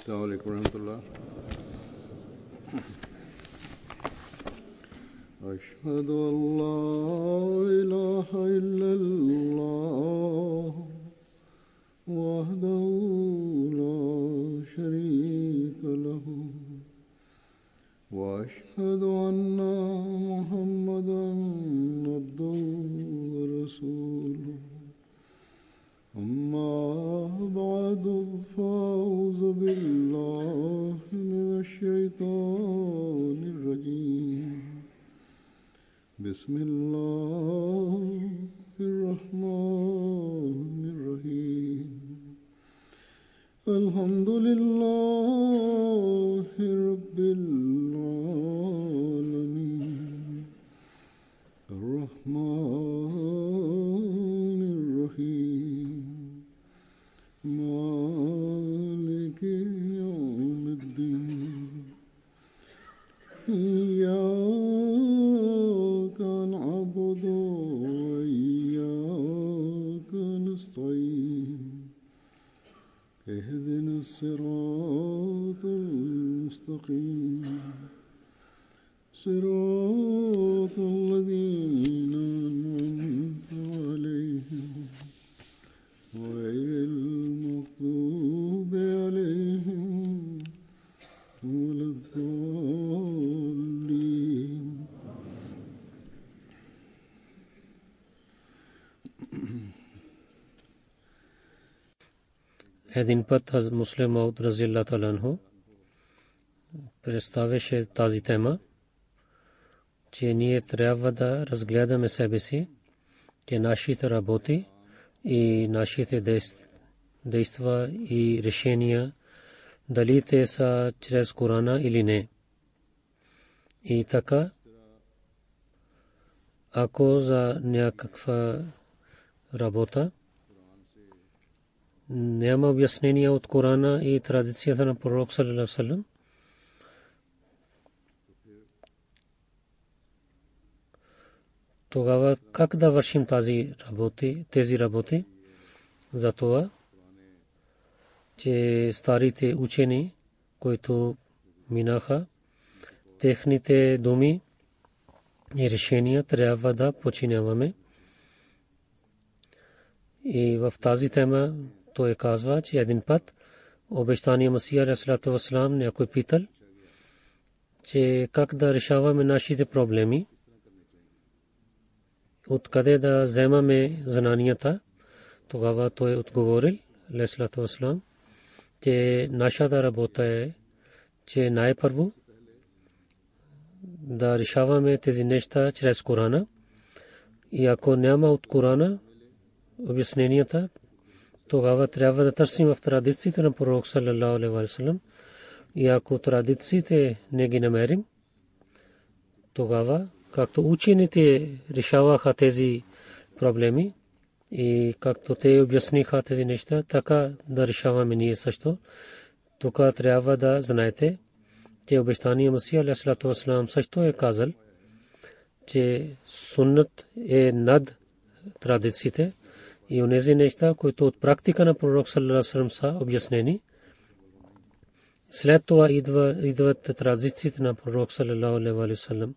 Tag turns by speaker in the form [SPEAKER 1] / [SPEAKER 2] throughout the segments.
[SPEAKER 1] السلام عليكم ورحمة الله. أشهد أن لا إله إلا الله وحده لا شريك له وأشهد أن محمدا عبده ورسوله. أما بعد فأعوذ بالله من الشيطان الرجيم. بسم الله الرحمن الرحيم. الحمد لله رب العالمين الرحمن الرحيم مالك يوم الدين. إياك نعبد وإياك نستعين. اهدنا الصراط المستقيم صراط الذين أنعمت عليهم غير المغضوب عليهم ولا الضالين.
[SPEAKER 2] Един път Муслим Мауд разиаллаху та'ала анху представяше тази тема, че ние трябва да разгледаме себе си, че нашите работи и нашите действия и решения, дали те са чрез Корана или не. И така, ако за някаква работа няма обяснение от Корана и традицията на пророк саллаллаху алейхи ва саллям, тогава как да вършим тези работи? Затова, че старите учени, които минаха, техните думи и решения трябва да подчиняваме. И в тази тема той казва, че един път обещания Масия алейхиссалату вассалам някой питал, че как да решаваме нашите проблеми, откъде да вземаме знанията. Тогава той отговорил алейхиссалату вассалам, че нашата работа е, че най-първо да решаваме тези неща чрез Корана. И ако няма от Корана обясненията, тогава трябва да търсим в традициите на пророк саллаллаху алейхи ва саллям. И ако традициите не ги намерим, тогава, както учените решаваха тези проблеми и както те обясниха тези неща, така да решаваме ние също. Тук трябва да знаете, че обещания Масия алейхиссалату вассалам също е казал, че суннат е над традициите и онези неща, които от практика на пророк саллаллаху алейхи ва саллям са обяснени. След това идват традициите на пророк саллаллаху алейхи ва саллям.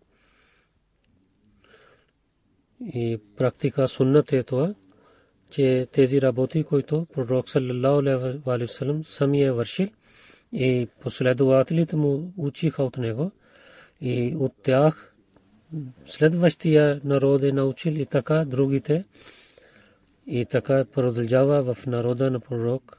[SPEAKER 2] И практика суннат е това, че тези работи, които пророк саллаллаху алейхи ва саллям сами е вършил и последователите му учиха от него и от тях следващия народ е научил и така другите. И така продължава в народа на пророк.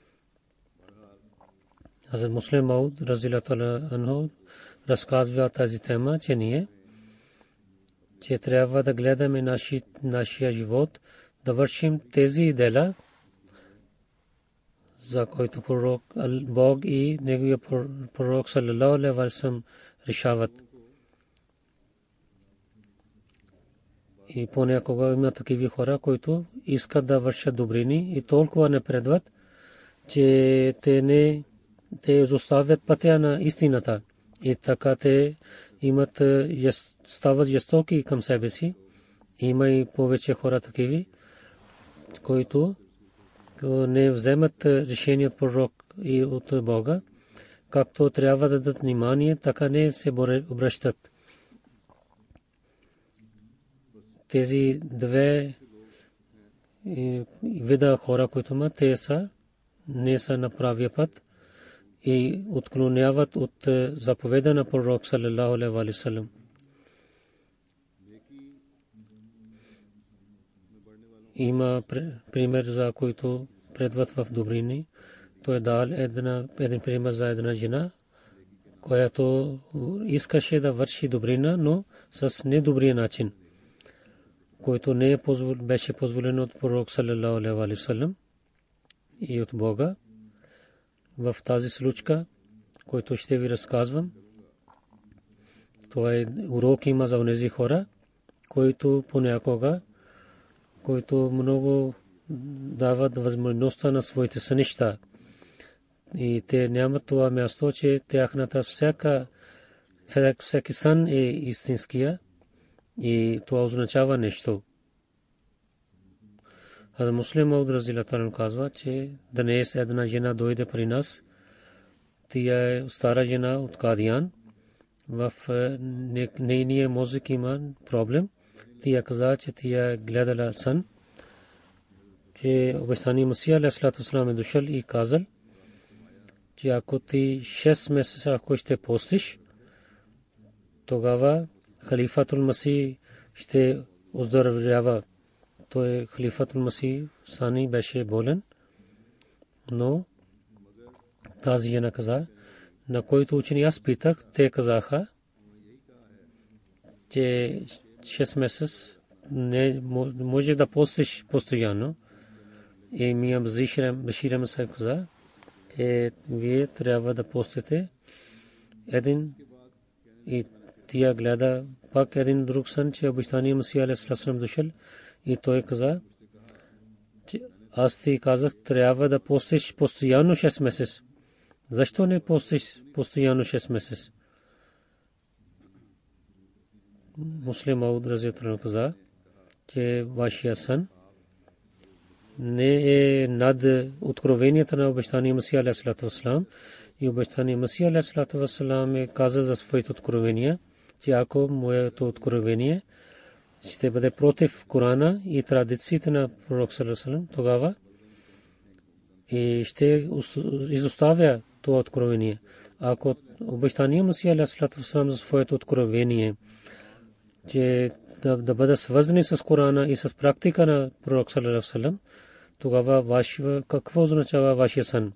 [SPEAKER 2] Хазрат Муслим Мауд разиаллаху та'ала анху разказва тази тема, че ние трябва да гледаме нашия живот, да вършим тези дела, за които пророк Бог и неговия пророк саллаллаху алейхи ва саллям решават. И понякога има такива хора, които искат да вършат добрини и толкова напредват, че те изоставят пътя на истината. И така те стават жестоки към себе си. Има и повече хора такива, които не вземат решение от пророк и от Бога както трябва да дадат внимание, така не се обръщат. Тези две вида хора, които имат, те са не са на правия път и отклоняват от заповеда на пророк саллалаху алейхи ва саллям. Има пример за който предват в добрини. Той дал един пример за една жена, която искаше да върши добрина, но с недобрия начин, който не беше позволено от пророк саллалаху алейхи ва саллям и от Бога. В тази случка, който ще ви разказвам, това е урок има за онези хора, които понякога, които много дават възможността на своите сънища. И те нямат това място, че тяхната всеки сън е истинския и това означава нещо. Хазрат Муслим Мауд разилата нам казва, че днес една жена дойде при нас. Тя е стара жена от Кадиян. В нейния мозък има проблем. Тя каза, че тя гледала сън, че обещания Масия алейхи салам е дошъл и казал, че ако ти 6 месеца ако ще постиш, тогава халифатул Масих ще оздравява. Той халифатул Масих Сани беше болен, но тази жена каза, на който учени аз питах, те казаха, че 6 месеца не може да постиш постоянно. И Мия Башир Ахмад каза, че вие трябва да постите един и тя гледа пак един друг сън, че обещания Масих алейхи салам дошъл и той каза, че аз ти казах, трябва да постиш постоянно 6 месеца. Защо не постиш постоянно 6 месеца? Муслим Мауд разилата анху каза, че вашия сън не е над откровенията на обещания Масих алейхи салам. И обещания Масих алейхи салам е казал за своите откровения, че ако моето откровение ще бъде против Корана и традициите на пророк саллаллаху алейхи ва саллям, тогава и ще изоставя това откровение. Ако обещания Масих алейхи салам за своето откровение, че да бъде свързани с Корана и с практика на пророк саллаллаху алейхи ва саллям, тогава какво означава вашия сън?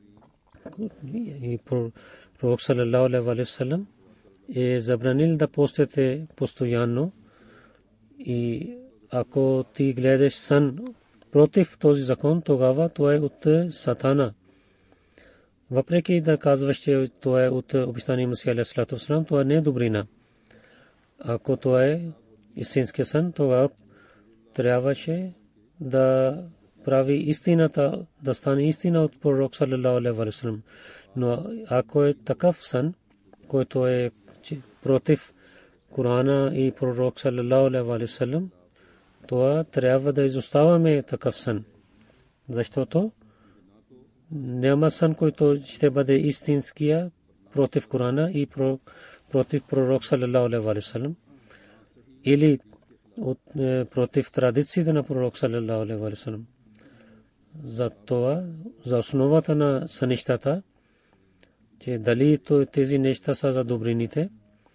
[SPEAKER 2] И пророк саллаллаху алейхи ва саллям е забранил да постите постоянно. И ако ти гледаш сън против този закон, тогава това е от Сатана. Въпреки да казваш, че това е от обещания Масих алейхи салам, това не е добрина. Ако това е истински сън, тогава трябваше да прави истината, да стане истина от пророк саллаллаху алейхи ва саллям. Но ако е такъв сън, който е против Корана и пророк саллаллаху алейхи ва саллям, това трябва да изоставяме такъв сън. Защото няма сън, който ще бъде истинския против Корана и против пророк саллаллаху алейхи ва саллям, или против традициите на пророк саллаллаху алейхи ва саллям. За това, за основата на сънищата, че дали тези неща са за добрините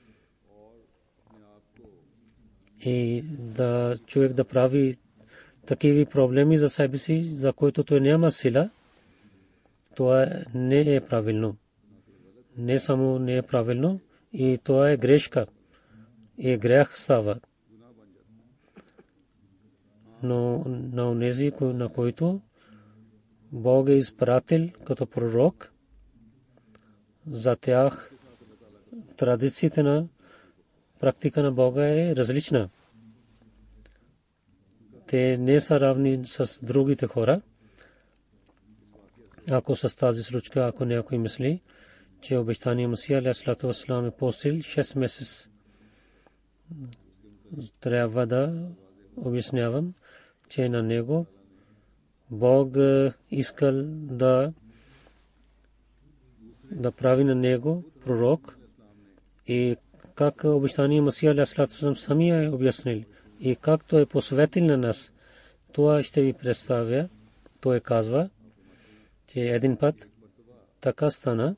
[SPEAKER 2] и да човек да прави такива проблеми за себе си, за които той няма сила, това не е правилно. Не само не е правилно, и това е грешка. И грех става. Но на онези, на които Бог е изпратил като пророк, за тях традициите на практика на Бога е различна. Те не са равни с другите хора. Ако с тази случка, ако някой мисли, че обещания Масих алейхи салам е постил 6 месеца, трябва да обяснявам, че на него Бог искал да да прави на него пророк и как обещания Масия алейхи салату вассалам самия е обяснил и как той е посветил на нас. Това ще ви представя. Той казва, че един път така стана,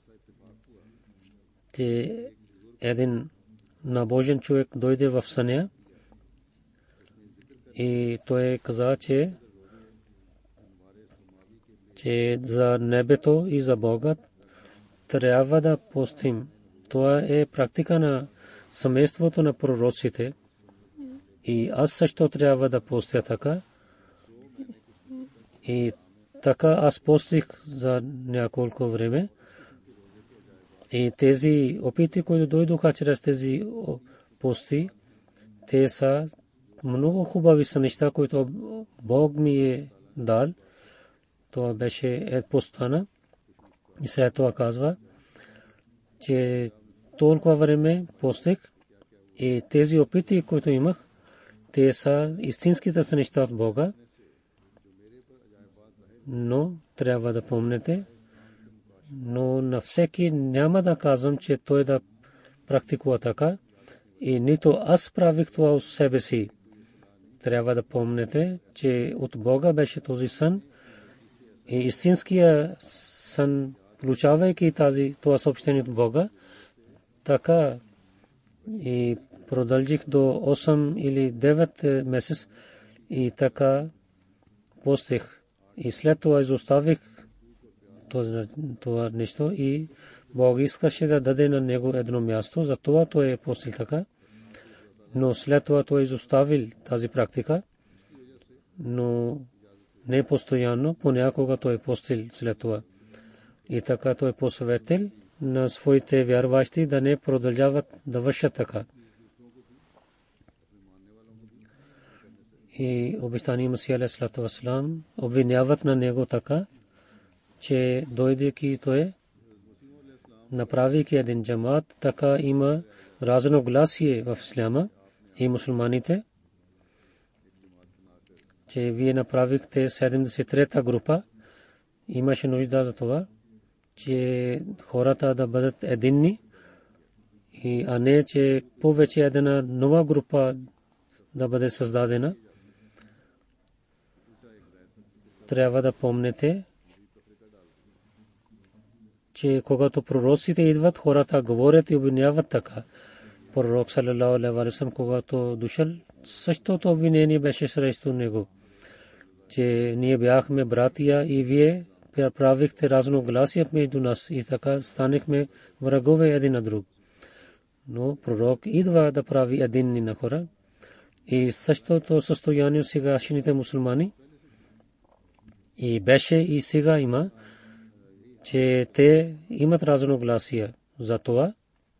[SPEAKER 2] че един набожен човек дойде в съня и той каза, че за небето и за Бога трябва да постим. Това е практика на семейството на пророците и аз също трябва да постя така. И така аз постих за няколко време. И тези опити, които дойдоха чрез тези пости, те са много хубави са неща, които Бог ми е дал. Това беше постана. И след това казва, че толкова време постих и тези опити, които имах, те са истинските неща от Бога. Но трябва да помните, но на всеки няма да казвам, че той да практикува така и нито аз правих това от себе си. Трябва да помните, че от Бога беше този сън и истинския сън, получавайки това съобщение от Бога, така и продължих до 8 или 9 месец и така постих. И след това изоставих това нещо и Бог искаше да даде на него едно място, затова той е постил така. Но след това той изоставил тази практика, но не постоянно, понякога той е постил след това. И така той е посъветил на своите вярващи да не продължават да вършат така. И обещания Масия алейхи салату вассалам обвиняват на него така, че дойдейки той направейки един джамат, така има разногласие в исляма и мусулманите, че вие направихте 73-та група. Имаше нужда за това, че хората да бъдат единни, а не че повече една нова група да бъде създадена. Трябва да помните, че когато пророците идват, хората говорят и обвиняват така. Пророк саллалаху алейхи ва саллям, когато дошъл, същото обвинение беше срещу него, че ние бяхме братия и вие правихте разногласия между нас и така станахме врагове един на друг. Но пророк идва да прави единни на хора и същото състояние сегашните мусулмани и беше и сега има, че те имат разногласия. За това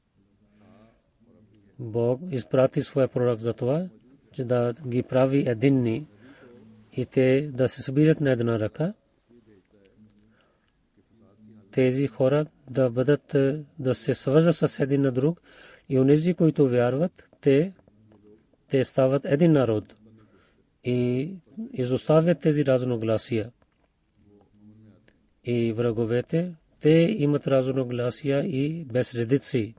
[SPEAKER 2] Бог изпрати своя пророк за това, че да ги прави единни и те да се събират на една ръка. Тези хора да бъдат, да се свързват с един на друг и онези, които вярват, те стават един народ и изоставят тези разногласия. И враговете, те имат разногласия и безредици.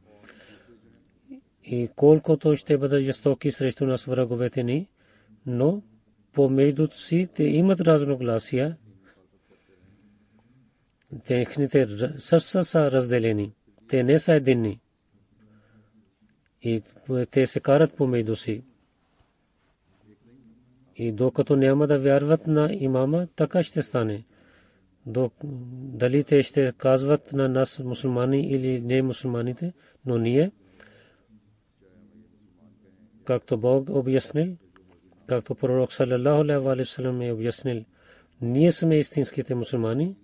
[SPEAKER 2] И колкото ще бъдат жестоки срещу нас враговете ни, но помежду си те имат разногласия. Техните сърца са разделени. Те не са единни. И те се карат помежду си. И докато няма да вярват на имама, така ще стане. Дали те ще казват на нас мусулмани или не мусулманите, но ние, както Бог обяснил, както пророк саллалаху алейхи ва саллям е обяснил, ние сме истинските мусулмани.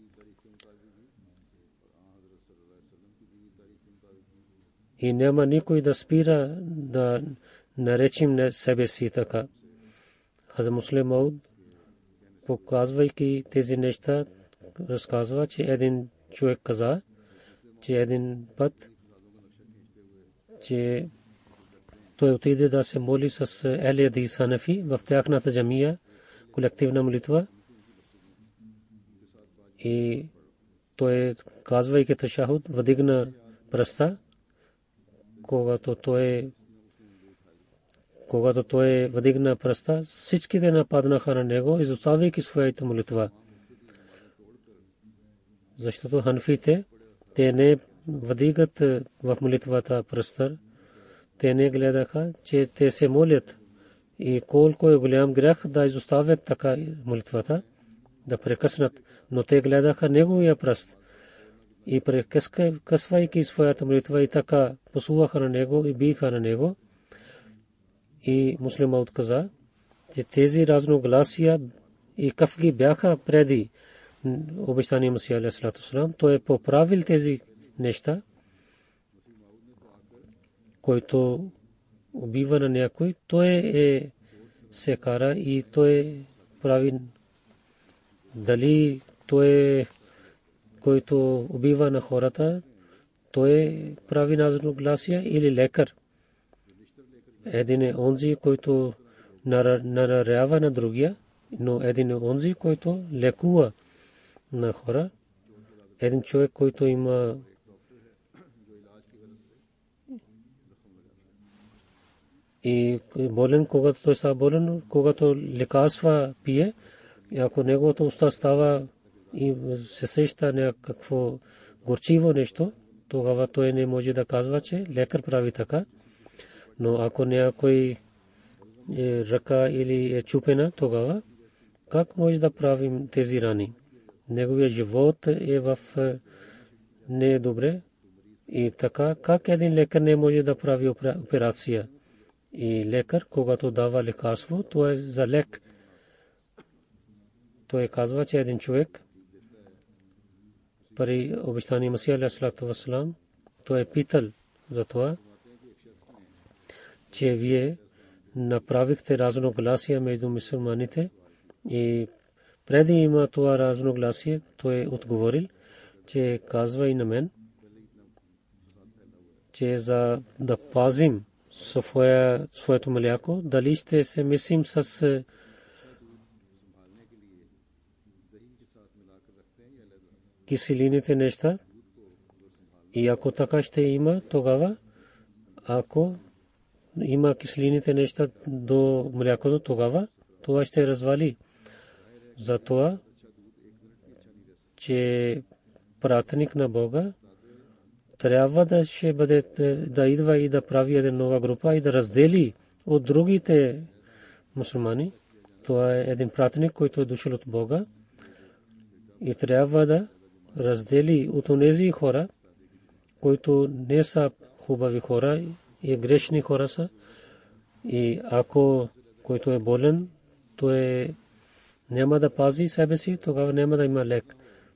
[SPEAKER 2] И няма никой да спира да наречем себе си така. Хазрат Муслим Мауд, показвайки тези неща, разказва, че един човек каза, че един път, че той отиде да се моли с Ахле Хадис Ханафи в тяхната джамия, колективна молитва. И той казвайки ташахуд вдигна пръста, когато той вдигна пръста, всичките нападнаха на него, изоставяйки своята молитва. Защото ханфите, те не вдигат в молитвата пръста, те не гледаха, че те се молят и колко е голям грях да изоставят така молитвата, да прекъснат, но те гледаха неговия пръст и прекъсвайки своята молитва и така посуваха на него и биха на него. И муслима отказа, че тези разногласия и кафги бяха преди обещания Масия алейхи салату вассалам. Той е поправил тези неща, който убива на някой, той се кара и той прави дали той който убива на хората, той прави разногласия или лекар. Един е онзи, който надарява на другия, но един е онзи, който лекува на хора. Един човек, който има и болен, когато той става болен, когато лекарства пие, и ако неговото уста става и се сеща някакво горчиво нещо, тогава той не може да казва, че лекар прави така. Но ако някой ръка или е чупена, тогава как може да правим тези рани? Неговият живот е в не е добре. И така, как един лекар не може да прави операция? И лекар, когато дава лекарство, то е за лек. Той казва, че един човек при обещания Масия алейхи салату вассалам, той е питал за това, че вие направихте разногласия между мюсюлманите и преди има това разногласие, той отговорил, че казва и на мен, че за да пазим своето мляко, дали ще се мислим с киселините неща. И ако така ще има, тогава, ако има киселините неща до млякото, тогава това ще развали. Затова, че пратеник на Бога трябва да ще бъде да идва и да прави една нова група и да раздели от другите мусулмани. Това е един пратеник, който е дошъл от Бога и трябва да раздели от онези хора, които не са хубави хора и грешни хора са. И ако който е болен, той няма да пази себе си, тогава няма да има лек.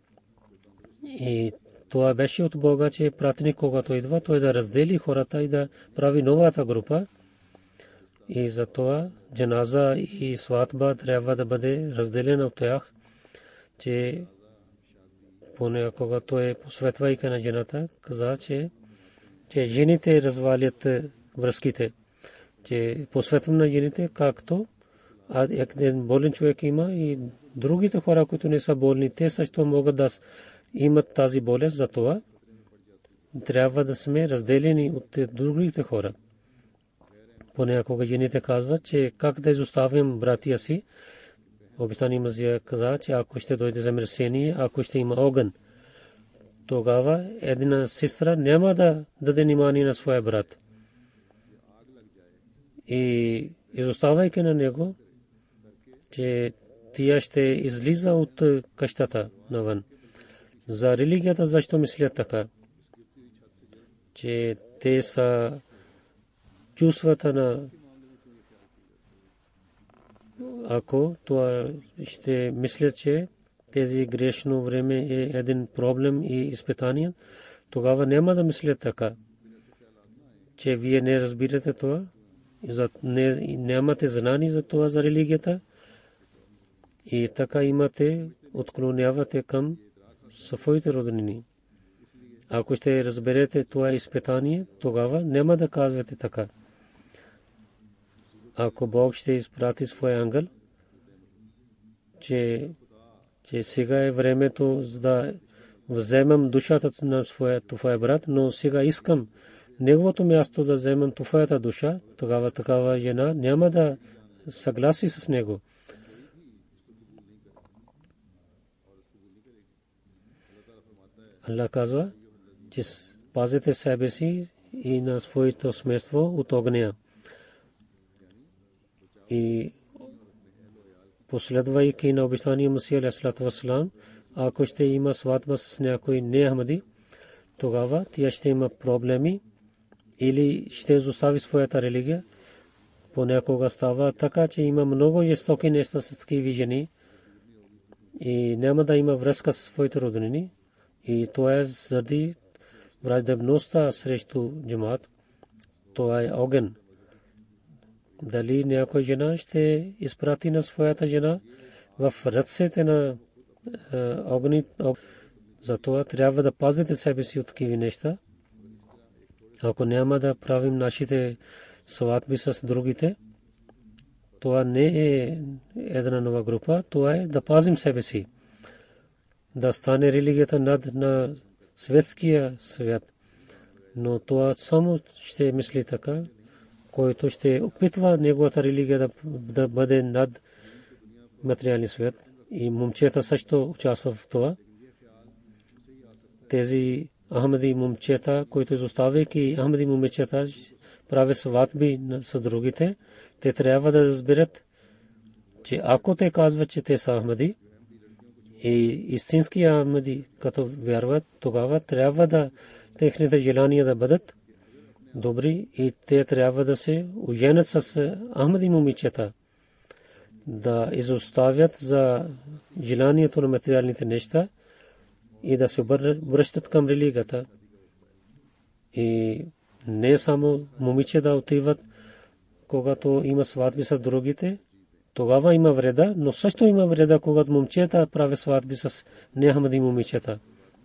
[SPEAKER 2] И това беше от Бога, че пратеник, когато идва, той да раздели хората и да прави новата група. И затова джаназа и сватба трябва да бъде разделена от тях, че поне когато е посветвайка на жената, каза, че жените развалят връзките, че посветвам на жените, както един болен човек има и другите хора, които не са болни, те също могат да имат тази болест, затова трябва да сме разделени от другите хора. Понякога жените казват, че как да изоставим братия си. Обещания Масия каза, че ако ще дойде земетресение, ако ще има огън, тогава една сестра няма да даде внимание на своя брат. И изоставайки на него, че тя ще излиза от къщата навън. За религията защо мислят така? Че те са чувствата на ако това ще мислят, че тези грешно време е един проблем и изпитание, тогава няма да мислят така, че вие не разбирате това, нямате знание за това за религията и така имате, отклонявате към своите роднини. Ако ще разберете това изпитание, тогава няма да казвате така. Ако Бог ще изпрати своя ангел, че сега е времето да вземам душата на твоя брат, но сега искам неговото място да вземам твоята душа, тогава такава жена няма да съгласи с него. Allah казва, че пазете себе си и на своето семейство от огня. И последвайки на обещания Масия алейхиссалату вассалам, ако ще има сватба с някой не Ахмади, тогава тя ще има проблеми или ще изостави своята религия. Понякога става така, че има много жестоки неща с такива жени и няма да има връзка с своите роднини. И това е заради враждебността срещу джамаат. Това е огън. Дали някой жена ще изпрати на своята жена в ръцете на огън? Затова трябва да пазите себе си от такива неща. Ако няма да правим нашите сватби с другите, това не е една нова група, това е да пазим себе си. Да стане религията над на светския свят. Но това само ще мисли така, който ще опитва неговата религия да бъде над материалния свят. И момчета също участват в това. Тези Ахмади момчета, които изоставяйки Ахмади момчета правят сватби с другите, те трябва да разберат, че ако те казват, че те са Ахмади, и истински Ахмади, като вярват, тогава трябва да техните желания да бъдат добри и те трябва да се оженят с Ахмади момичета, да изоставят за желанието на материалните неща и да се връщат към религията. И не само момиче да отиват, когато има сватби с другите, тогава има вреда, но също има вреда, когато момчета правят сватби с неахмади момичета.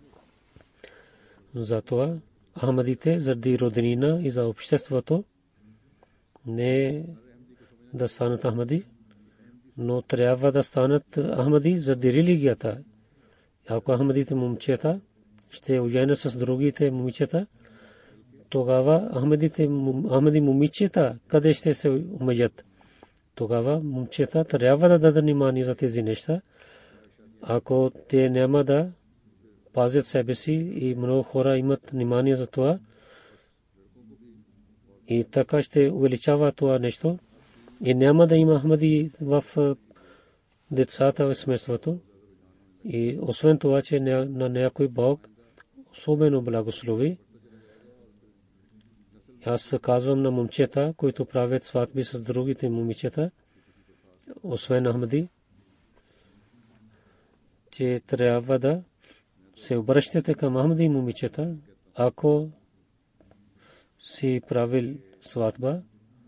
[SPEAKER 2] Затова ахмадите заради роднина и за обществото не да станат ахмади, но трябва да станат ахмади заради религията. Ако ахмадите момчета ще оженят с другите момичета, тогава ахмади момичета къде ще се омъжат? Тогава момчета трябва да дадат внимание за тези неща. Ако те няма да пазят себе си и много хора имат внимание за това, и така ще увеличава това нещо и няма да има ахмади в децата в семейството. И освен това, че на някой Бог особено благослови, аз казвам на момчета, които правят сватби с другите момичета, освен ахмади, че трябва да се обръщате към ахмади момичета, ако си правил сватба.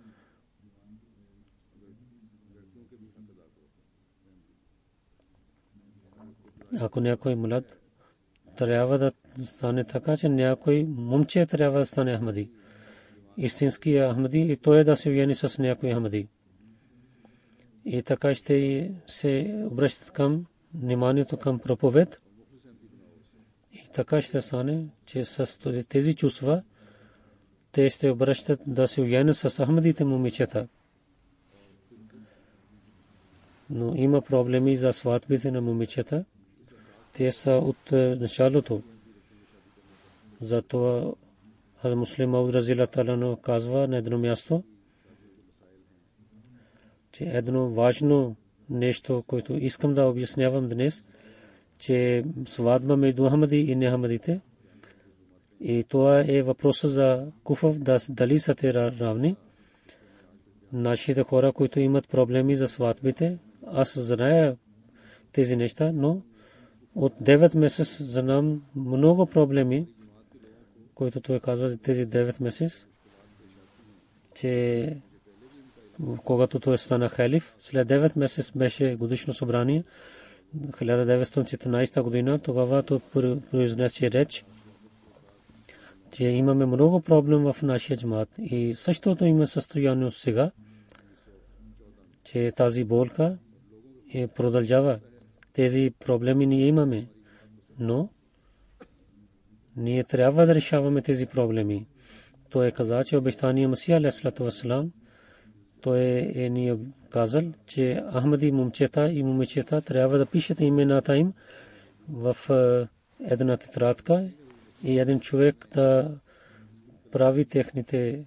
[SPEAKER 2] Ако някой млад, трябва да стане така, че някой момче трябва да стане ахмади. Истински ахмади и той да се ожени с някой ахмади. И така ще се обръщат към вниманието към проповед. И така ще стане, че с тези чувства те ще обръщат да се оженят с ахмадите момичета. Но има проблеми за сватбите на момичета. Те са от началото. Затова Муслим Мауд разилата анху казва на едно място, че едно важно нещо, което искам да обяснявам днес, че сватба между ахмади и неахмадите, и това е въпросът за куфър, дали са те равни. Нашите хора, които имат проблеми за сватбите, аз зная тези неща, но от 9 месеца знам много проблеми, които той казва за тези 9 месеца, че когато той стана халиф, след 9 месеца беше годишно събрание, 1914 година, тогава той произнесе реч, че имаме много проблем в нашия джамаат. И същото има състояние сега, че тази болка продължава. Тези проблеми ние имаме, но ние трябва да решаваме тези проблеми. Той каза, че обещания Масия алейхиссалату вассалам, той ни казал, че Ахмади момчета и момичета трябва да пишат имената им в една тетрадка и един човек да прави техните.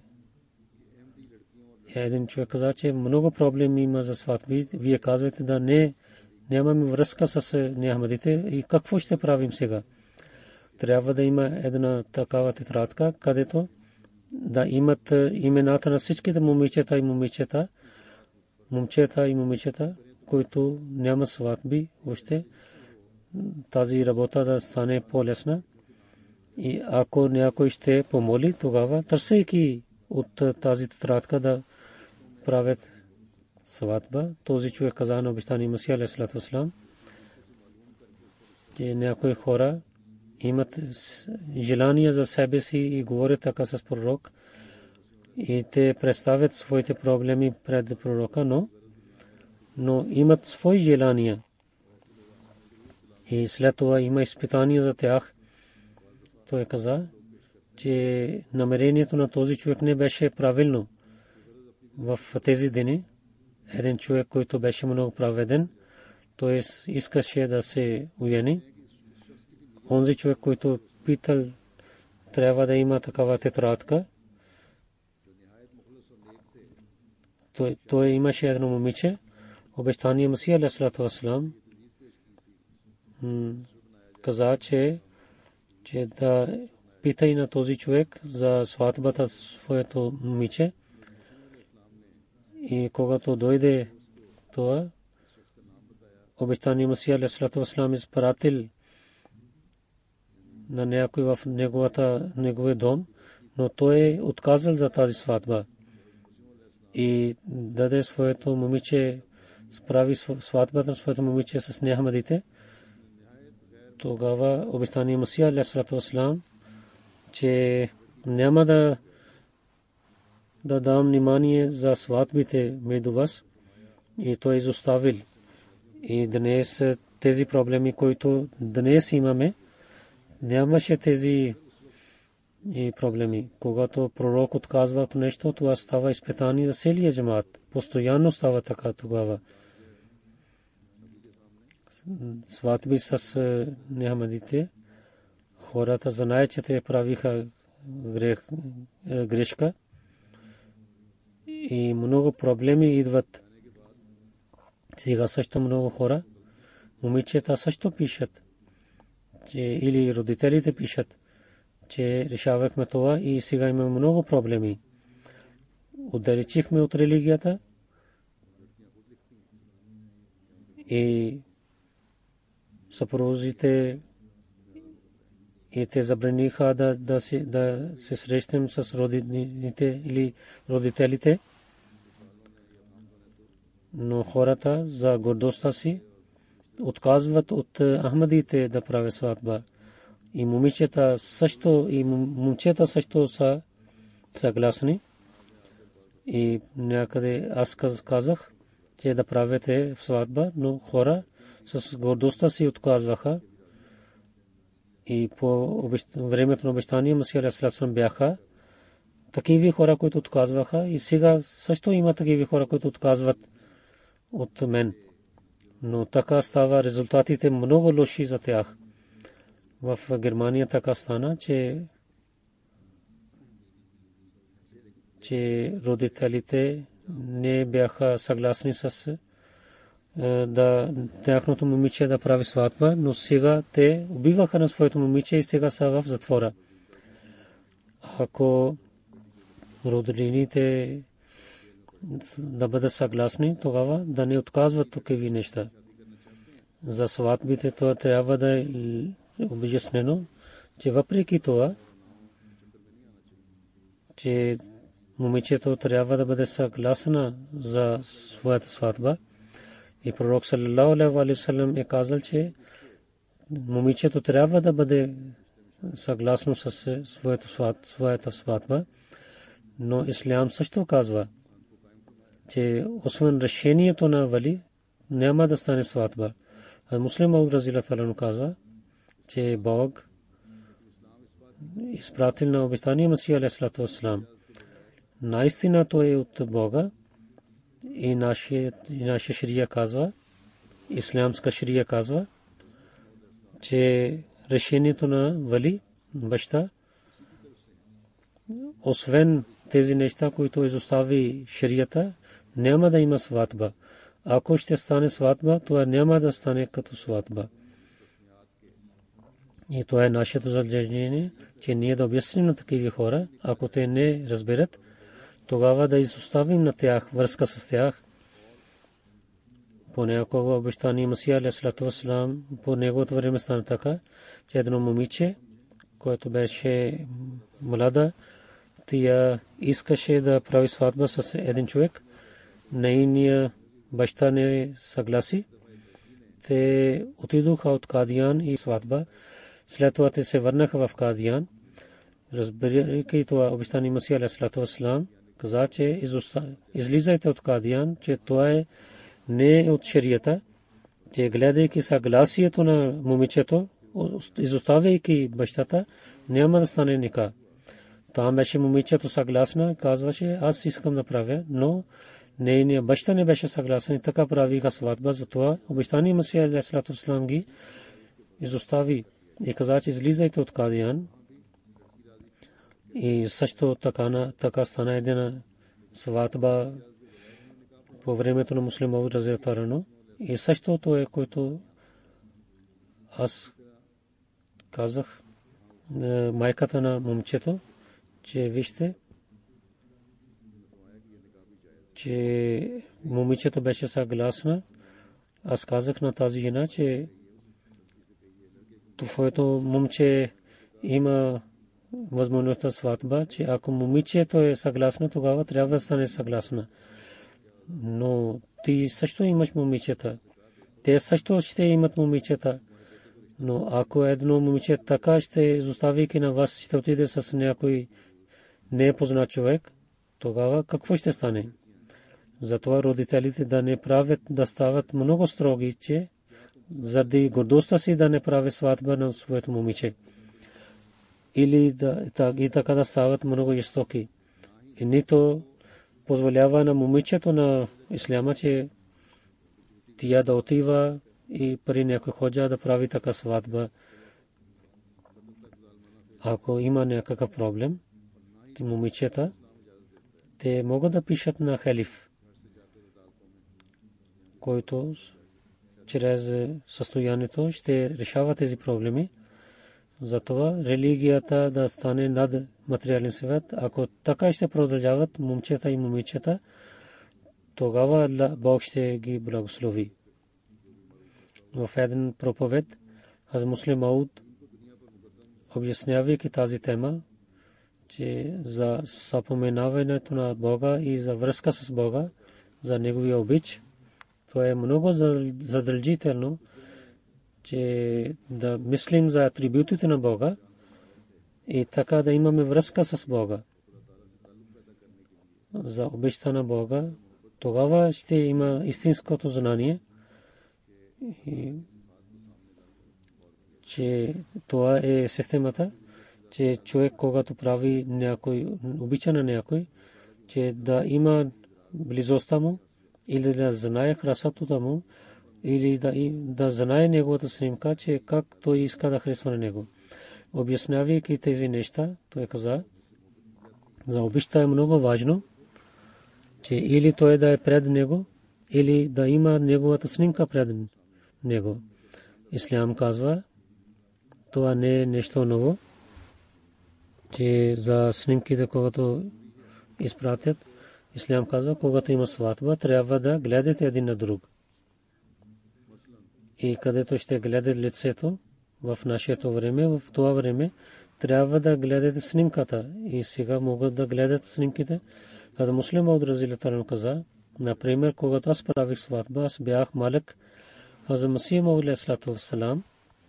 [SPEAKER 2] Един човек каза, че много проблеми има за сватби. Вие казвате да нямаме връзка с неахмадите и какво ще правим сега? Трябва да има една такава тетрадка, където да имат имената на всичките момичета и момичета, които няма сватби още. Тази работа да стане по-лесна. И ако някой ще помоли, тогава търсейки от тази тетрадка да правят сватба. Този човек каза на обещания Масия алейхиссалату вассалам, че някои хора имат желание за себе си и говорят така с пророк и те представят своите проблеми пред пророка, но имат свои желания и след това има изпитания за тях. Той каза, че намерението на този човек не беше правилно. В тези дни един човек, който беше много праведен, той искаше да се уяни. Онзи човек, който питал, трябва да има такава тетрадка. Той имаше едно момиче, обещания Масия алейхиссалату вассалам каза, че да пита и на този човек за сватбата своето момиче. И когато дойде това, обещания Масия алейхиссалату вассалам изпратил на някой в неговия дом, но той отказал за тази сватба и даде своето момиче, справи сватбата на своето момиче с неахмадите. Тогава обещания Масия алейхиссалату вассалам, че няма да дам внимание за сватбите между вас, и той изоставил. И днес тези проблеми, които днес имаме, нямаше тези проблеми. Когато пророк отказва от нещо, това става изпитание за целия джамаат. Постоянно става така тогава. Сватби с неахмадите, хората знаят, че те правиха грешка и много проблеми идват. Сега също много хора, момичета също пишат, че или родителите пишат, че решавахме това и сега имаме много проблеми. Отдалечихме от религията и съпрузите и те забраниха да се срещнем с родителите или родителите. Но хората за гордостта си отказват от ахмадите да правят сватба. И момичета също, и момчета също са съгласни. И някъде аз казах, че да правите сватба, но хора с гордостта си отказваха. И по времето на обещание Масия алейхиссалам бяха такива хора, които отказваха, и сега също има такива хора, които отказват от мен. Но така става, резултатите много лоши за тях. В Германия така стана, че родителите не бяха съгласни с да тяхното момиче да прави сватба, но сега те убиваха на своето момиче и сега са в затвора. Ако родителите да бъдат съгласни, тогава да не отказват такива неща. За сватбите това трябва да е обяснено, че въпреки това, че момичето трябва да бъде съгласна за своята сватба. И пророк саллалаху алейхи ва саллям е казал, че момичето трябва да бъде съгласно с своята сватба. Но ислям също казва, че освен решението на вали няма да стане сватба. А Муслим Мауд разилаху анху казва, че Бог изпратил на обещания Месия алейхиссалату вассалам. Наистина той е от Бога и нашия шария казва, ислямска шария казва, че решението на вали, баща, освен тези неща, които изостави шарията, няма да има сватба. Ако ще стане сватба, това няма да стане като сватба. И това е нашето задължение, че ние да обясним на такива хора, ако те не разберат, тогава да изоставим на тях връзка с тях. Понякога обещания Месия алейхиссалату вассалам, по неговото време стана така, че едно момиче, което беше млада, тя искаше да прави сватба с един човек. Нейният баща не съгласи. Те отидоха от Кадиян и сватба. След това те се върнаха в Кадиян. Разбирайки това обещание Месия алейхиссалату вассалам, каза, че излизайте от Кадиян, че това е не от шарията, че гледайки съгласието на момичето, изоставяйки бащата, няма да стане ника. Там беше момичето съгласна, казваше, аз искам да правя, но нейният баща не беше съгласен и така правиха сватба. Затова обещание Месия алейхиссалату вассалам ги изостави и каза, че излизайте от Кадиян. И също така стана една сватба по времето на Муслим Мауд разияллаху анху. И същото е, което аз казах майката на момчето, че вижте, че момичето беше съгласна. Аз казах на тази жена, че твоето момче има възможността сватба, че ако момичето е съгласно, тогава трябва да стане съгласна. Но ти също имаш момичета. Те също ще имат момичета. Но ако едно момиче така ще изостави на вас, ще отиде с някой непознат човек, тогава какво ще стане? Затова родителите да не правят, да стават много строги, че заради гордостта си да не прави сватба на своето момиче. Или и така да стават много жестоки. И нито позволява на момичето на исляма, че тя да отива и при някой ходжа да прави така сватба. Ако има някакъв проблем, ти момичета, те могат да пишат на халиф, който чрез състоянието ще решава тези проблеми. Затова религията да стане над материален свят. Ако така ще продължават момчета и момичета, тогава Бог ще ги благослови. В един проповед Хазрат Муслим Мауд, обяснявайки тази тема, че за съпоменаването на Бога и за връзка с Бога, за неговия обич, това е много задължително, че да мислим за атрибутите на Бога и така да имаме връзка с Бога. За обичта на Бога, тогава ще има истинското знание, че това е системата, че човек, когато прави някой, обича на някой, че да има близостта му или да знае красотата му, или да знае неговата снимка, че как той иска да харесва на него. Обяснявайки тези неща, той каза, за обичта е много важно, че или той да е пред него, или да има неговата снимка пред него. Ислям казва, това не е нещо ново, че за снимките, когато изпратят, Ислям казва, когато има сватба, трябва да гледате един на друг. И където ще гледат лицето в нашето време, в това време, трябва да гледате снимката. И сега могат да гледат снимките. Като Муслим Мауд разияллаху анху каза, например, когато аз правих сватба, аз бях малък, Хазрат Масих Мауд алейхиссалату вассалам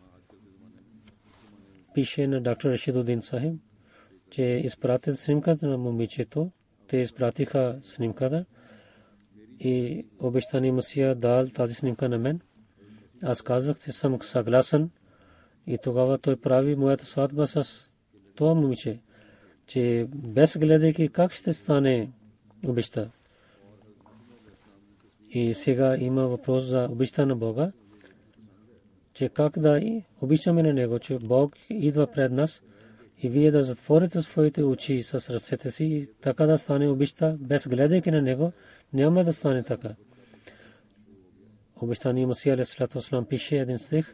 [SPEAKER 2] пише на доктор Рашидудин Сахиб, че изпратят снимката на момичето. Те изпратиха снимката и обещания Масия дал тази снимка на мен. Аз казах, че съм съгласен и тогава той прави моята сватба с това момиче, че без гледайки как ще стане обичта. И сега има въпрос за обичта на Бога, че как да обичаме на Него, че Бог идва пред нас и вие да затворите своите очи с ръцете си и така да стане обичта, без гледайки на Него, няма да стане така. Обещания Масия алейхиссалату вассалам пише един стих,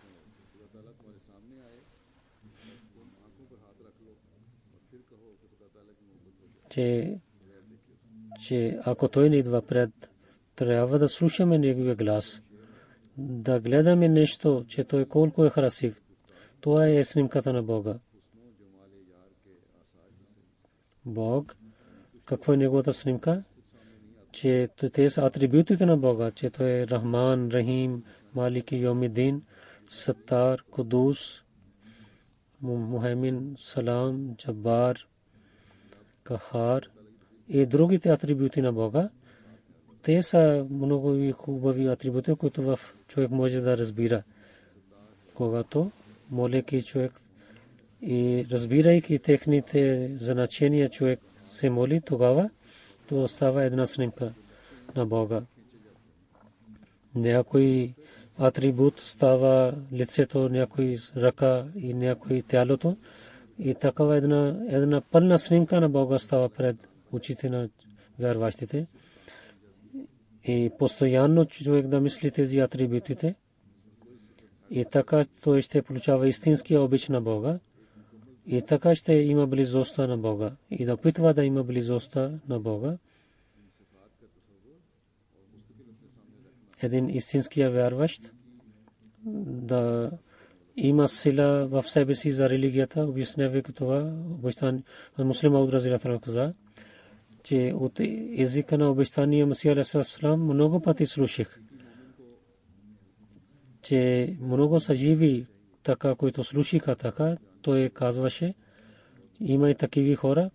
[SPEAKER 2] че ако той не идва пред, трябва да слушаме неговия глас, да гледаме нещо, че той колко е красив. Това е снимката на Бога. Бог, какво е неговата снимка? Че те са атрибутите на Бога, че той е Рахман, Рахим, Малики Йомидин, Саттар, Кудус, Мухаймин, Салам, Джаббар, Кахар и другите атрибути на Бога. Те са много хубави атрибути, които в човек може да разбира. Когато молеки човек и разбирайки техните значения, човек се моли, тогава то става една снимка на Бога. Някой атрибут става лицето, някой ръка и някой тялото. И такава една пълна снимка на Бога става пред очите на вярващите. И постоянно човек да мисли тези атрибутите. И така той ще получава истинския обич на Бога. И така ще има близостта на Бога. И да опитва да има близостта на Бога. Един истинския вярващ да има сила в себе си за религията, обяснявайки това, обещание Муслим Мауд разилата на каза, че от езика на обещания Масия алейхиссалам много пъти слушах, че много са живи така, които слушаха така, той казваше, има и такива хора,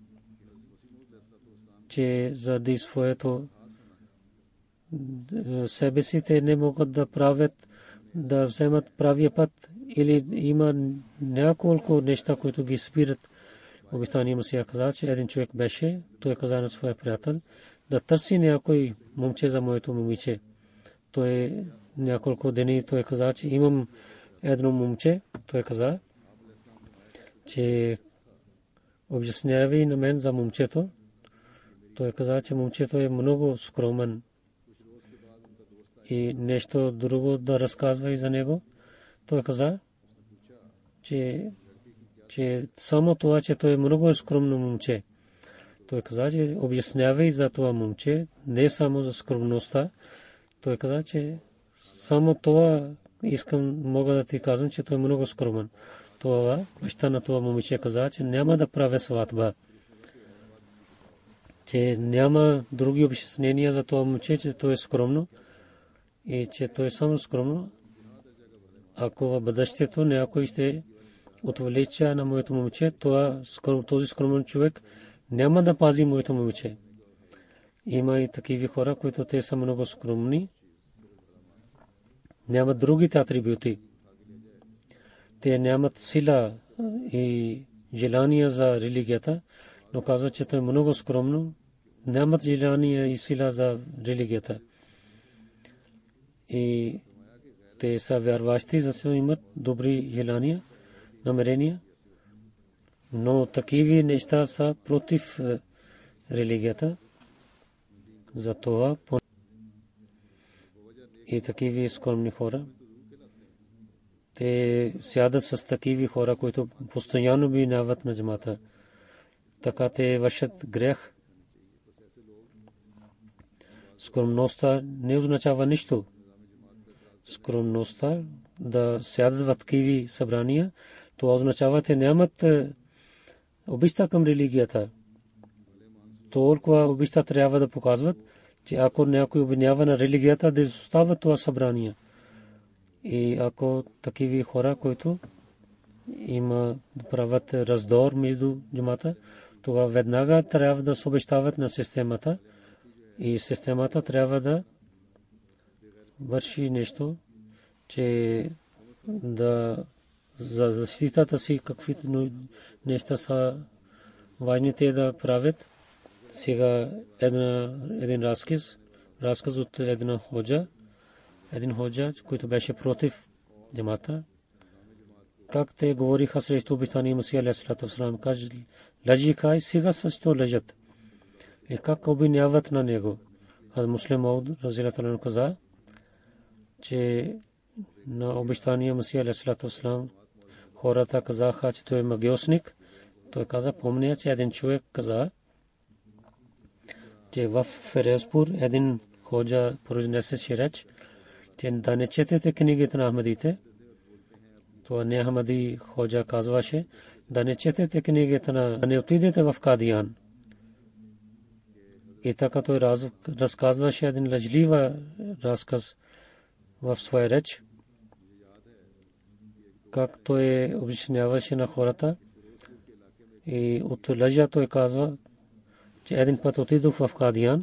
[SPEAKER 2] че заради своето себе си те не могат да правят, да вземат правия път, или има няколко неща, които ги спират. Обещания Масия каза, че един човек беше, той каза на своя приятел, да търси някой момче за моето момиче. Той няколко дни той каза, че имам едно момче. Той каза, че обяснявай на мен за момчето. Той каза, че момчето е много скромен и нещо друго да разказва и за него. Той каза, че само това, че той е много скромно момче. Той каза, че обяснявай за това момче, не само за скромността. Той каза, че само това искам, мога да ти казвам, че той е много скромен. Това, баща на това момиче каза, че няма да правя сватба. Че няма други обяснения за това момче, че той е скромно и че той е само скромно. Ако в бъдещето някой ще отвлече на моето момче, този скромен човек няма да пази моето момче. Има и такива хора, които те са много скромни, нямат другите атрибути. Те нямат сила и желания за религията, но казват, че той е много скромно, нямат желания и сила за религията. И те са вярващи, защото имат добри желания, намерения, но такива неща са против религията. Затова и такива скромни хора, те сядат с такива хора, които постоянно минават на джамата. Така те вършат грех. Скромността не означава нищо. Скромността да сядат в такива събрания, това означава, че нямат обичта към религията. Толкова обичта трябва да показват, че ако някой обвинява на религията, да изостава това събрание. И ако такива хора, които има да правят раздор между джамата, тогава веднага трябва да се обещават на системата и системата трябва да върши нещо, че да за защитата си каквито неща са важните да правят. Сега един разказ от един ходжа, който беше против джамата. Как те говориха срещу обещания Масия алейхиссалату вассалам, каже лъжиха, сега също лъжат. И как обвиняват на него. А Муслим Мауд разилата на каза, че на обещания Масия алейхиссалату вассалам хората казаха, че той е магиосник. Той каза, помня, че един човек каза, че в Ферезпур един ходжа произнесе реч, че да не четете книгите на Ахмадите. Това не Ахмади ходжа казваше, да не четете книгите на, да не отидете в Кадиян. И така той разказваше един лъжлива разказ в своя реч, как той обясняваше на хората. И от лъжа той казва, че един път отидох в Кадиян.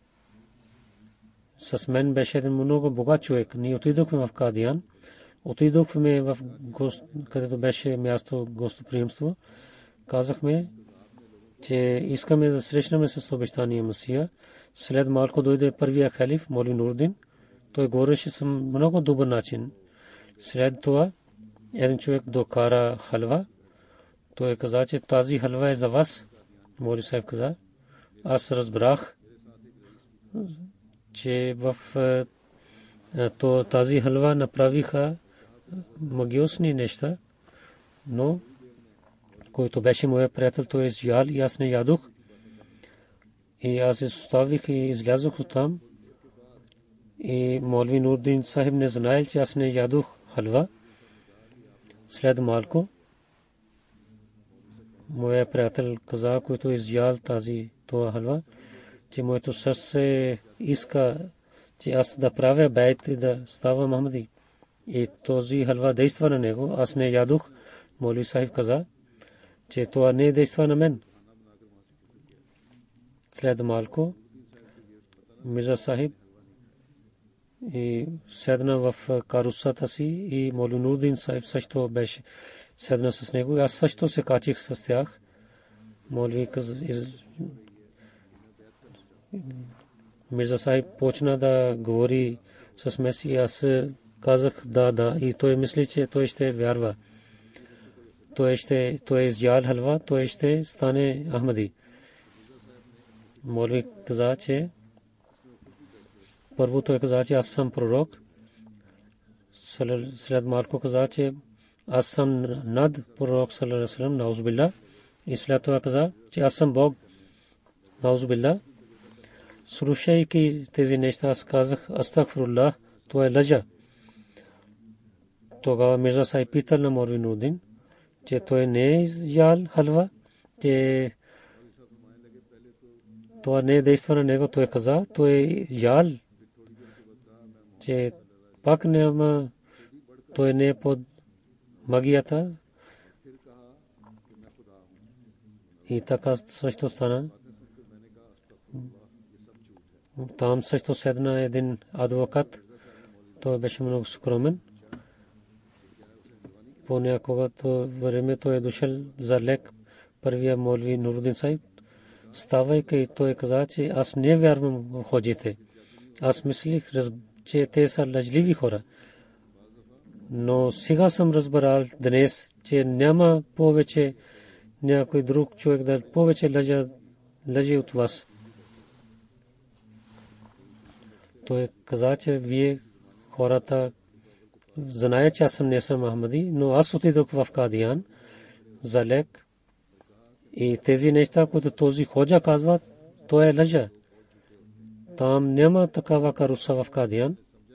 [SPEAKER 2] С мен беше един много богат човек. Ние отидохме в Кадиян. Отидохме в където беше място гостоприемство. Казахме, че искаме да срещнем с обещания Масия. След малко дойде първия халиф, Молви Нурудин. Той говореше с много добър начин. След това един човек докара халва. Той каза, че тази халва е за вас. Молви Сайб каза. Аз разбрах, че в тази халва направиха магиосни неща, но който беше моя приятел, той изял и аз не ядох. И аз се оставих и излязох от там. И Молви Нурудин Сахиб не знаел, че аз не ядох халва. След малко моя приятел каза, който изял това халва, че моето сърце иска, че аз да правя байт и да ставам Ахмади. И този халва действа на него. Аз не ядох. Молви Сахиб каза, че това не действа на мен. След малко Мирза Сахиб и седна в карусата си и Молви Нурудин Сахиб също беше седна с него. Аз също се качих с тях. Молви Мирза Сахиб почна да говори с Меси. Аз казах да. И той мисли, че той ще вярва. Той изял халва, той ще стане Ахмади. Молви каза, че първо той каза, че аз съм пророк. След малко каза, че аз съм над пророк саллаллаху алейхи ва саллям, наузубилла. И след това каза, че аз съм Бог, наузубилла. Слушайки тези неща, аз казах, астагфируллах, това е лъжа. Тогава Мирза Сахиб питал на Молви Нурудин, че той не е ял халва, че това не е действа на него. Той каза, той е ял, че пак няма, той не е под магията. И така също стана. Там също седна един адвокат. Той беше много скромен. Понякога времето е дошъл за лек. Първия Молви Нурудин Сахиб, ставайки, той каза, че аз не вярвам в ходжите. Аз мислих, че те са лъжливи хора. Но сега съм разбрал днес, че няма повече някой друг човек да повече лъжи от вас. Той каза, че вие хората знаят, че аз не съм Ахмади, но аз отидох в Кадиян за лек. И тези неща, които този ходжа казва, то е лъжа. Там няма такава каруса в Кадиян.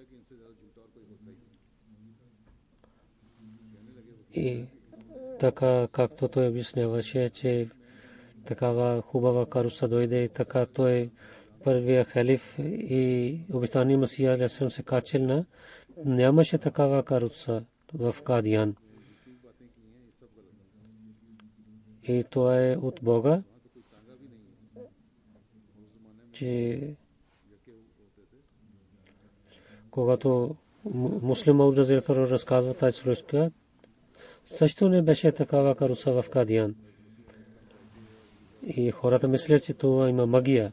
[SPEAKER 2] И така, както той обясняваше, че такава хубава каруса дойде и така той първия халиф и обещания Масия алейхи салам се качил на, нямаше такава каруса в Кадиян. И това е от Бога, че когато Муслим Мауд разказва тази случка, също не беше такава каруса в Кадиян. И хората мислят, че това има магия.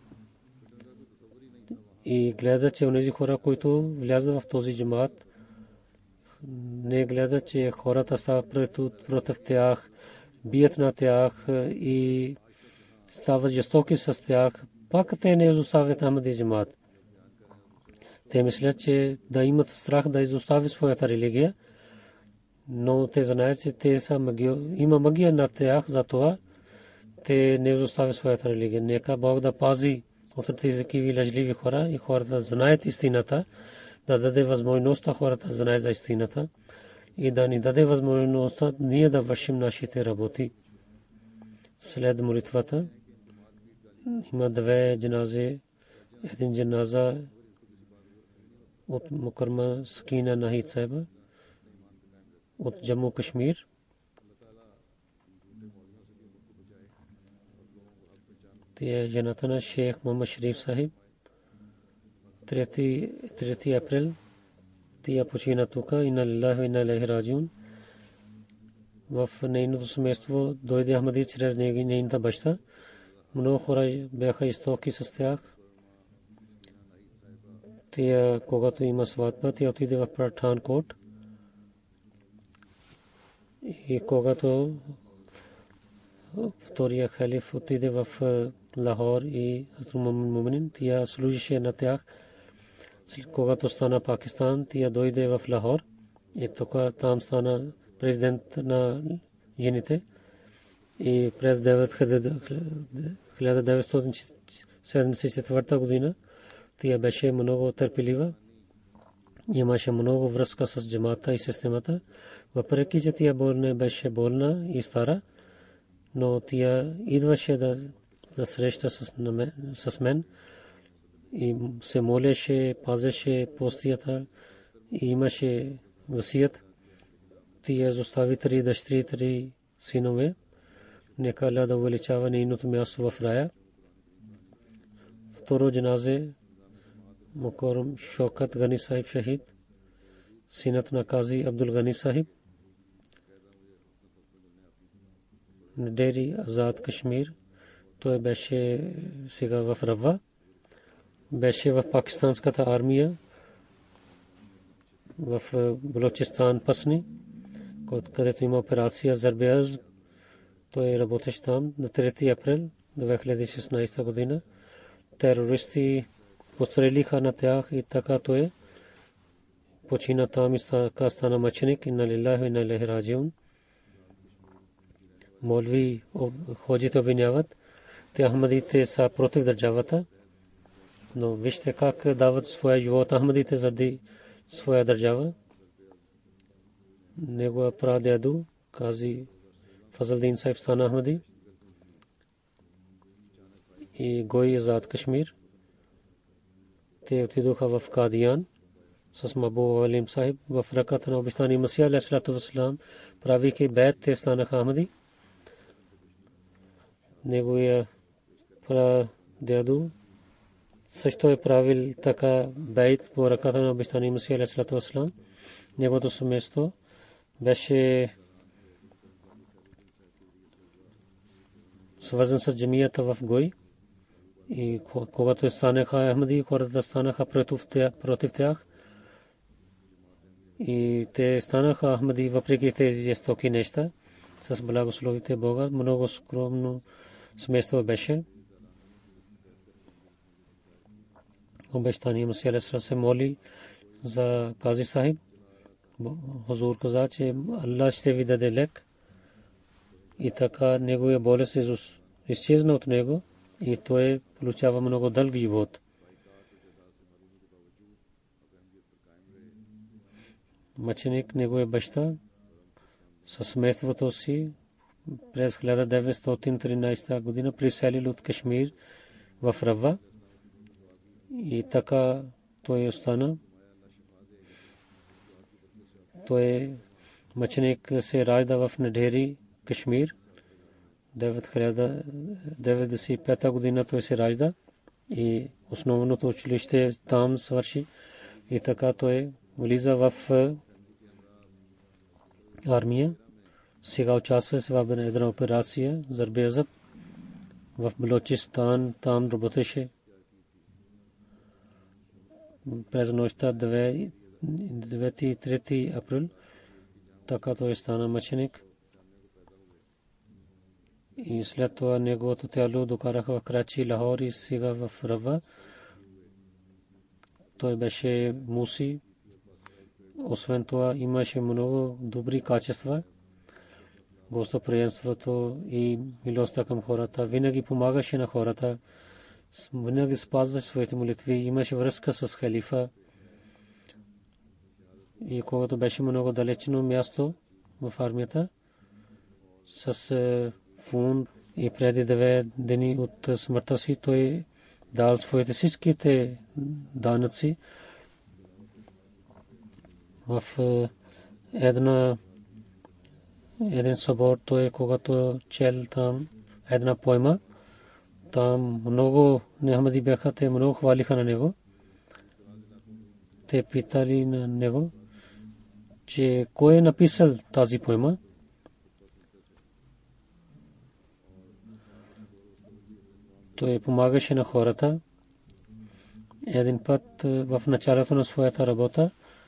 [SPEAKER 2] И гледат, че онези хора, които влязат в този джамаат, не гледат, че хората стават против тях, бият на тях и стават жестоки с тях. Пак те не изоставят Ахмади джамаат. Те мислят, че да имат страх да изоставят своята религия, но те знаят, че те са магия. Има магия на тях, затова те не изоставят своята религия. Нека Бог да пази от тези такива лъжливи хора и хората знаят истината, да даде възможността хората да знаят за истината и да ни даде възможността ние да вършим нашите работи. След молитвата има две джанази. Един джаназа от Мукарма Скина Нахид Сайба от Джамму Кашмир. Тя жената на шейх Мухаммад Шариф Сахиб. 3 април тя почина тук. Инна лилляхи ва инна илайхи раджиун. В нейното семейство дойде Ахмади чрез нейната баща. Много хора бяха истоки с тях. Тя, когато има сватба, тя отиде в Патанкот. И когато втория халиф отиде в Лахор и Муминин, тя служише на тях. Когато стана Пакистан, тя дойде в Лахор и тук там стана президент на жените. И през 1974 година тя беше много търпелива. Имаше много връзка с джамата и системата. Въпреки че тя беше болна и стара, но тя идваше да среща с мен и се молеше, пазеше постията и имаше васият. Тя изостави 3 дъщери, 3 синове. Нека Аллах да увеличава нейното място в рая. Второ джаназе Мукаррам Шокат Гани Сахиб Шахид, синът на Кази Абдул Гани Сахиб. Недери Азад Кашмир. Той беше сега в Рава. Беше в пакистанската армия в Балочистан Пасни, където има операция Зарбеаз. Той работеше там на 3 април 2016 година. Терористи пострелиха на тях и така той почина там и стана мъченик. Инна лилляхи ва инна илайхи раджиун. Молви ходжите обвиняват, те Ахмадите са против държавата, но вижте как дават своя живот Ахмадите заради своя държава. Негова прадядо Кази Фазлдин Сайб стана Ахмади и Гой Азад Кашмир. Те отидоха в Кадиян с Мабу Алим Сайб в ръката на обещания Масия алейхиссалату вассалам, правейки бейт, те станаха Ахмади. Неговия прадядо също е правил така бейт по ръката на обещания Масия алейхиссалату вассалам. Неговото семейство беше свързан с джамията в Гой. И когато станаха Ахмади, хората станаха против тях. И те станаха Ахмади въпреки тези жестоки неща. С благословите Бога, много скромно семейство беше. Обещания Масия алейхи се моли за Кази Сахиб. Хузур каза, че Аллах ще ви даде лек. И така неговия болест изчезна от него и той получава много дълг живот. Мъченик неговия баща със семейството си през 1913 година приселил от Кашмир в Рава и така той остана. Той мъченик се ражда в Надери, Кашмир. 1995 година той се ражда и основното училище там свърши и така той влиза в армия сега участва в една операция за Зарбезъб в Балочистан. Там работеше през нощта 9-3 април. Така той стана мъченик. И след това неговото тяло докараха в Крачи, Лахор и сега в Рава. Той беше муси. Освен това имаше много добри качества. Гостоприемството и милостта към хората. Винаги помагаше на хората. Винаги спазваше своите молитви. Имаше връзка с халифа. И когато беше много далечно място в армията, с фунт и преди 9 дни от смъртта си, той дал своите всичките данъци в един събор. Той когато чел там една поема, там много нехамади бяха, те много хвалиха на него. Те питали на него, че кой е написал тази поема. Той помагаше на хората. Един път в началото на своята работа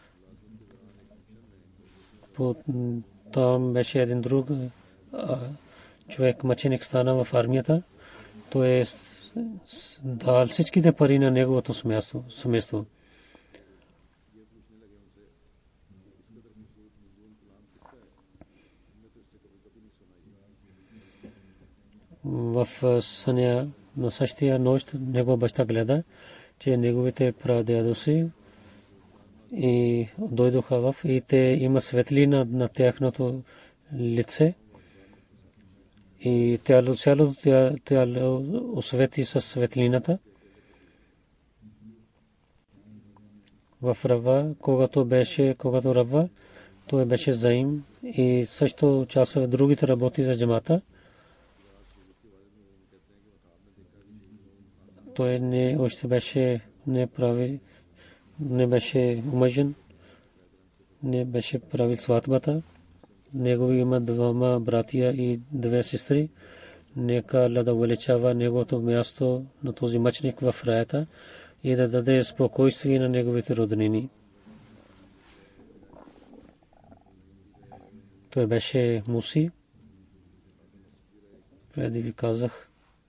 [SPEAKER 2] там беше един друг човек, мъченик стана в армията. Той е дал всичките пари на неговото семейство. В съня на същия нощ негова баща гледа, че неговите прадядоси и дойдоха и те има светлина на тяхното лице и тяло освети със светлината. В Рава, когато Рава, той беше заим и също участва в другите работи за джамата. Той още беше не беше омъжен, не беше правил сватбата. Негови има двама братия и две сестри. Нека Аллах да увеличава неговото място на този мъченик в раята и да даде спокойствие на неговите роднини. Той беше муси. Преди ви казах.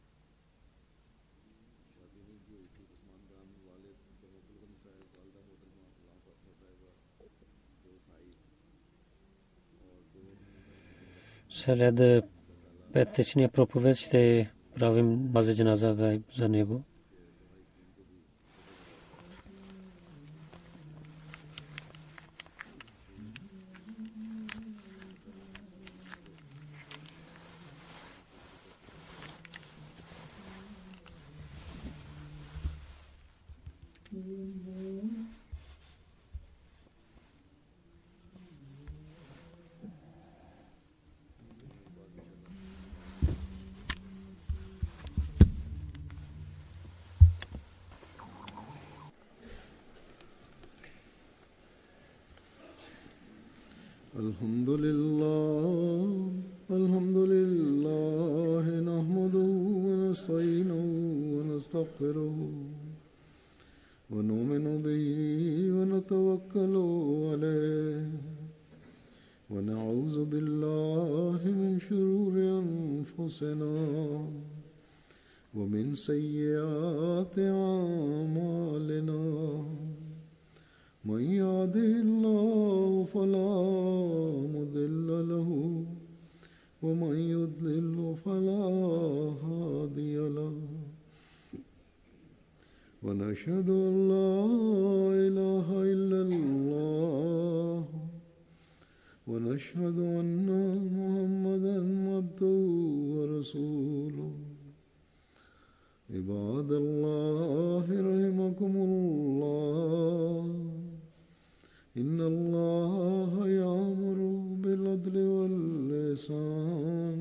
[SPEAKER 2] След петъчния проповед ще правим база джаназа за него.
[SPEAKER 1] الحمد لله نحمده ونستعينه ونستغفره ونؤمن به ونتوكل عليه ونعوذ بالله من شرور أنفسنا ومن سيئات أعمالنا من يهده الله فلا مضل له ومن يضلل فلا هادي له ونشهد أن لا إله إلا الله ونشهد أن محمدا عبده ورسوله عباد الله رحمكم الله إن الله يأمر بالعدل والإحسان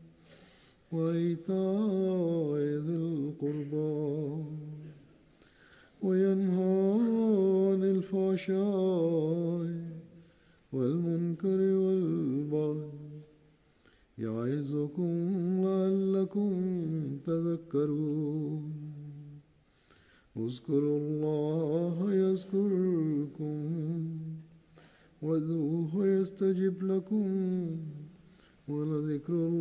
[SPEAKER 1] وإيتاء ذي القربى وينهى عن الفحشاء والمنكر والبغي يعظكم لعلكم تذكرون اذكروا الله يذكركم وادعوه يستجب لكم ولذكر